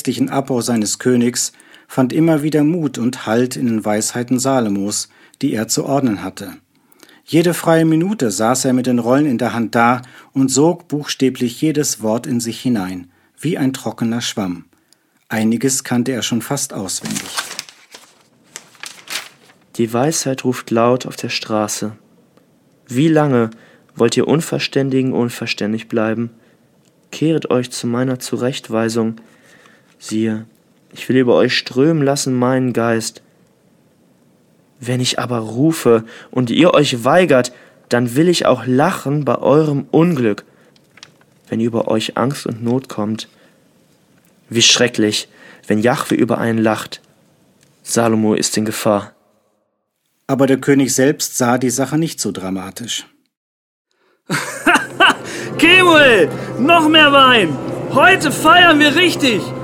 plötzlichen Abbau seines Königs fand immer wieder Mut und Halt in den Weisheiten Salomos, die er zu ordnen hatte. Jede freie Minute saß er mit den Rollen in der Hand da und sog buchstäblich jedes Wort in sich hinein, wie ein trockener Schwamm. Einiges kannte er schon fast auswendig. Die Weisheit ruft laut auf der Straße. Wie lange wollt ihr Unverständigen unverständig bleiben? Kehret euch zu meiner Zurechtweisung. Siehe, ich will über euch strömen lassen meinen Geist. Wenn ich aber rufe und ihr euch weigert, dann will ich auch lachen bei eurem Unglück, wenn über euch Angst und Not kommt. Wie schrecklich, wenn Jahwe über einen lacht. Salomo ist in Gefahr. Aber der König selbst sah die Sache nicht so dramatisch. Kemuel, noch mehr Wein! Heute feiern wir richtig!